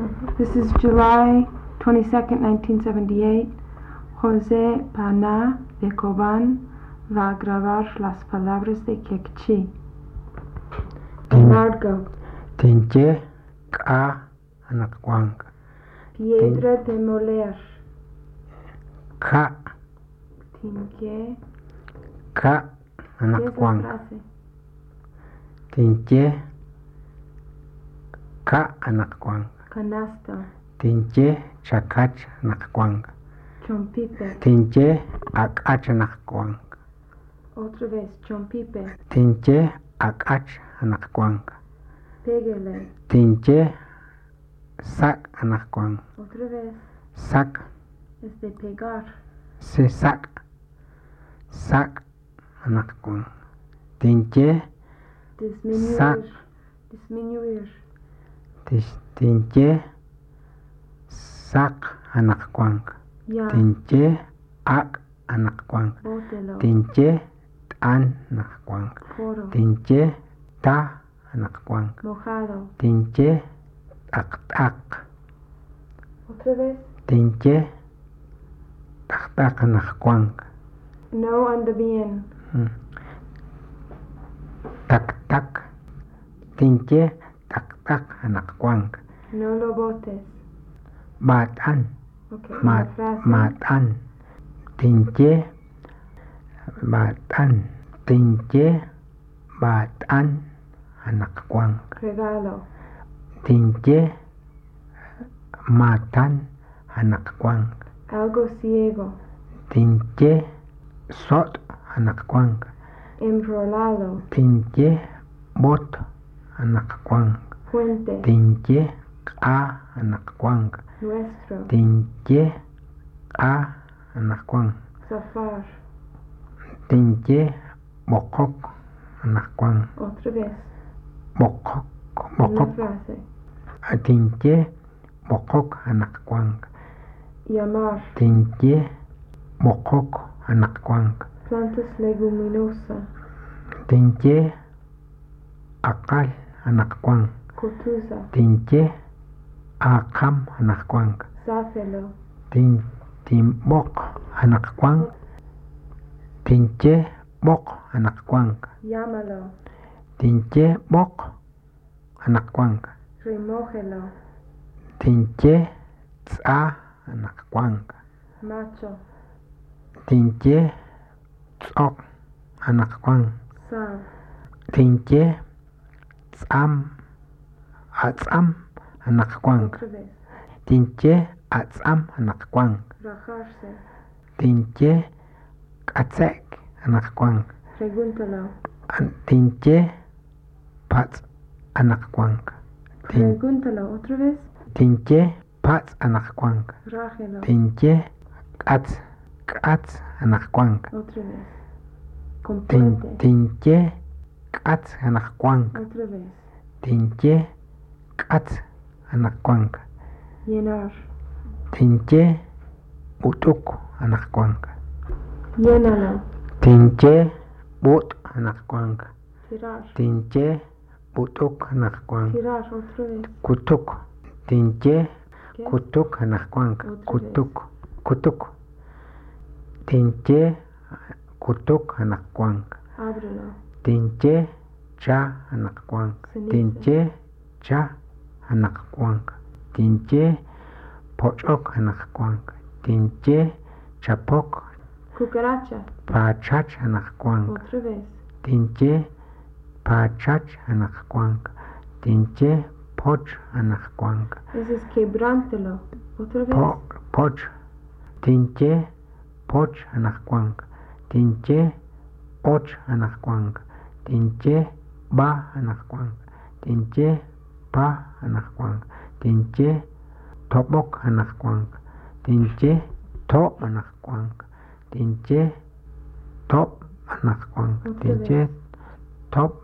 This is July 22nd, 1978. José Pana de Cobán va a grabar las palabras de Kekchi. Amargo. Tinche ka anakwang. Piedra de moler. Ka Tinche. ka ¿Qué es la anakwang. frase? Tinche ka anakwang. Canasta. Tinche chakach anakwang. Chompipe. Tinche akach anakwang. Otra vez. Chompipe. Tinche akach anakwang. Pégale. Tinche sak anakwang. Otra vez. Sak Es de pegar. se sak anakwang. Tinche Disminuir. Disminuir. Tinche sak anakwang. Ya. Tinche ak anakwang. Bótelo. Tinche tan anakwang. Poro. Tinche ta anakwang. Mojado. Tinche tak. Otra vez. Tinche tak anakwang. No anda bien. Tak. Tinche tak anakwang. No lo botes. Matan. Okay. Una frase. Matan. Tinche matan. Tinche matan anakwang. Regalo. Tinche matan anakwang. Algo ciego. Tinche sot anakwang. Enrolado. Tinche bot anakwang. Puente. Tinche ka anakwang. Nuestro. Tinche ka anakwang. Zafar. Tinche bokok anakwang. Otra vez. Bokok. Una frase. Tinche bokok anakwang. Llamar. Tinche bokok anakwang. Plantas leguminosas. Tinche akal anakwang. Cotuza. Tinche akam anakwang. Záfelo. Timbok anakwang. Tinche bok anakwang. Llámalo. Tinche bok anakwang. Remójelo. Tinche tsa anakwang. Macho. Tinche tsok anakwang. Sal. Tinche atsam anakwang. Otra vez. Tinche atsam anakwang. Rajarse. Tinche katsek anakwang. Pregúntalo. Tinche pats anakwang. Pregúntalo. Otra vez. Tinche pats anakwang. Rájelo. Tinche kats anakwang. Otra vez. Complete. Tinche kats anakwang. Otra vez. Tinche kats anakwang. Llenar. Tinche utuk anakwang. Llénalo. Tinche but anakwang. Tirar. Tinche utuk anakwang. Tirar. Otra vez. Kutuk. Tinche ¿Qué? kutuk anakwang. Otra vez. Kutuk. Tinche kutuk anakwang. Ábrelo. Tinche cha anakwang. Ceniza. Tinche cha anakwang. Tinche pochok anakwang. Tinche chapok Cucaracha. pachach anakwang. Otra vez. Tinche pachach anakwang. Tinche poch anakwang. Ese es quebrántelo. Otra vez. Poch. Tinche poch anakwang. Tinche och anakwang. Tinche ba anakwang. Tinche pa anakwang. Tinche topok anakwang. Tinche to anakwang. Tinche top anakwang. Tinche top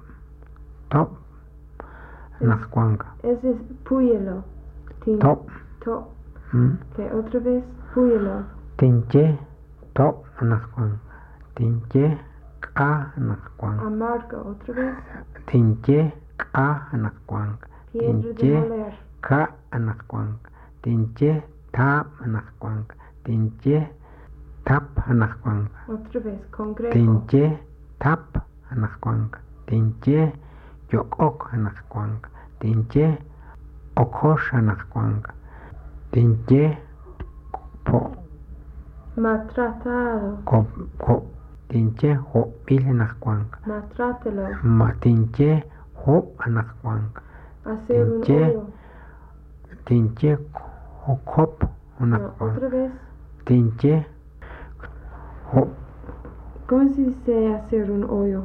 anakwang. Ese es púyelo. Top. Top. Ok, otra vez. Púyelo. Tinche top anakwang. Tinche ka anakwang. Amargo. Otra vez. Tinche ka anakwang. Piedra de Tinche moler. ka anakuanka tinche tap anakuanka tinche tap anakuanka Otra vez, con greco. tinche tap anakuanka tinche yokok anakuanka tinche okosh anakuanka tinche po Maltratado. tinche hopil anakuanka Maltrátelo. tinche hop anakuanka Hacer un Tinche. hoyo. tinche hop No, anakuanka otra vez. tinche hop ¿Cómo se dice hacer un hoyo?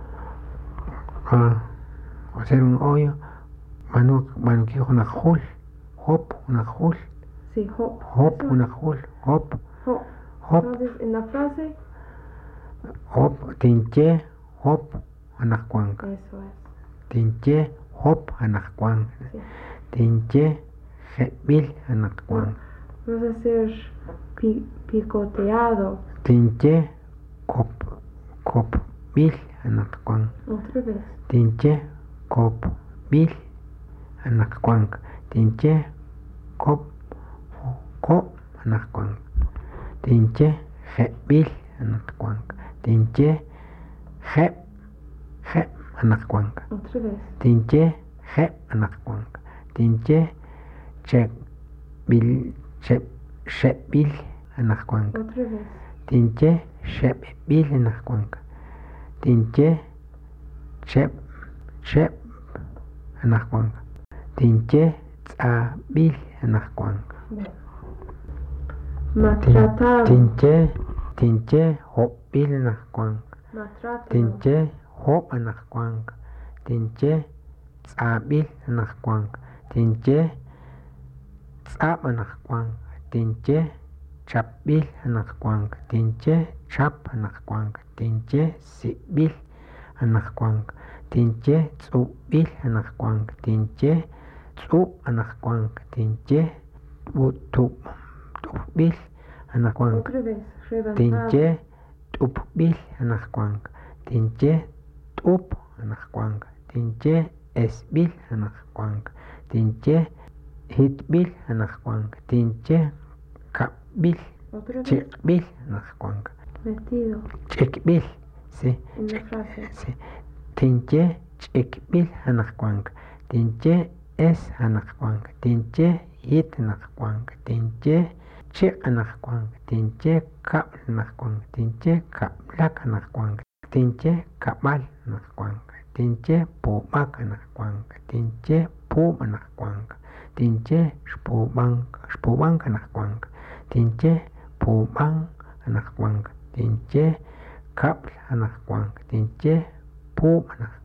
hacer un hoyo manu que una hul hop una hul Sí, hop. hop Eso una es. hul hop Hop. hop Entonces, en la frase, hop tinche hop anakuanka eso es. tinche hop anakuanka Sí. tinche hebil anakuanka Vamos a hacer picoteado. tinche kop bil anakuanka Otra vez. tinche kop bil anakuanka tinche kop anakuanka tinche hebil anakuanka tinche he anakuanka Otra vez. tinche he anakuanka tinche bil anakuanka Otra vez. tinche bil anakuanka tinche anakuanka tinche bil anakuanka Bien. Maltratado. tinche hobil anakuanka Maltrátalo. tinche hop anakuanka tinche bil anakuanka tinche tsab anakuanka tinche chabil anakuanka tinche chap anakuanka tinche sibil anakuanka tinche tsubil anakuanka tinche tsub anakuanka tinche tubil anakuanka Otra vez. Reventado. tinche tubil anakuanka tinche tub anakuanka tinche esbil anakuanka tinche hitbil anakuanka tinche kapbil Otra vez. chikbil anakuanka Metido chikbil sí en la frase. sí tinche chikbil anakuanka tinche es anakuanka tinche hit anakuanka tinche chik anakuanka tinche kab anakuanka tinche kablak anakuanka tinche kabal anakuanka tinche pubak anakuanka tinche pub anakuanka tinche shpubank anakuanka tinche puban anakuanka tinche kabl anakuanka tinche pub anakuanka